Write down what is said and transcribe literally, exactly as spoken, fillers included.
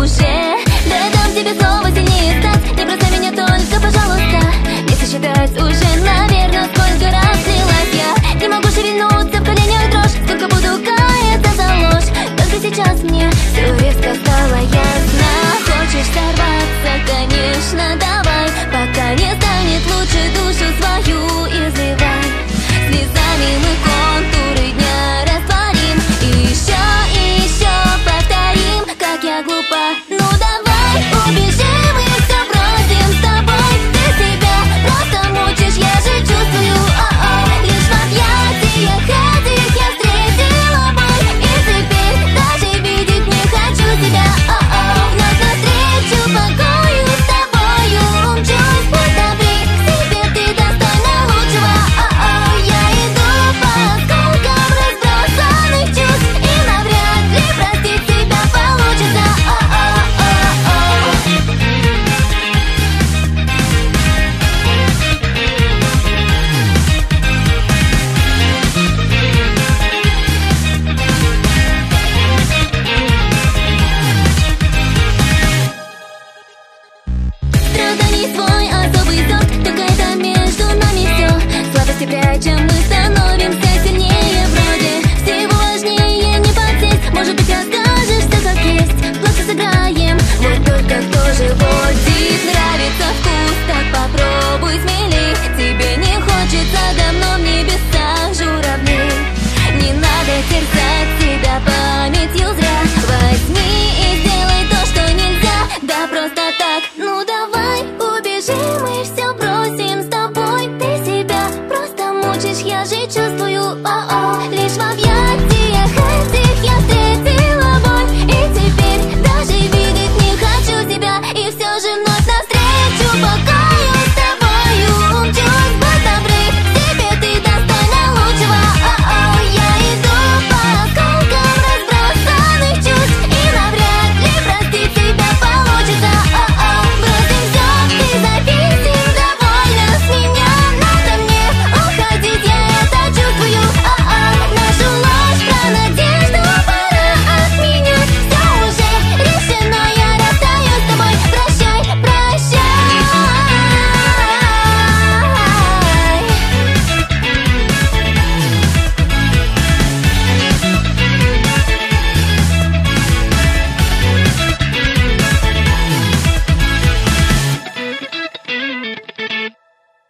уже. Да я дам тебе слово сильнее стать. Не бросай меня только, пожалуйста. Не сосчитать уже, наверное, сколько раз слилась я. Не могу шевельнуться, в коленях дрожь. Сколько буду каяться за ложь. Только сейчас мне все резко стало ясно. Хочешь сорваться, конечно, давай. Пока не станет лучше, душу свою изливай. Слезами мы контуры дня растворим. И еще, и еще повторим, как я глупа. Ну давай убежим и все бросим с тобой. Ты себя просто мучишь, я же чувствую. О-о, лишь в объятиях этих я встретила боль. И теперь даже видеть не хочу тебя. О-о, вновь навстречу покою с тобою умчусь. Будь добрей к себе, ты достойна лучшего. О-о, я иду по осколкам разбросанных чувств. И навряд ли простить тебя получится. О-о-о-о. Страданий свой особый сорт, только это между нами все. Слабости прячем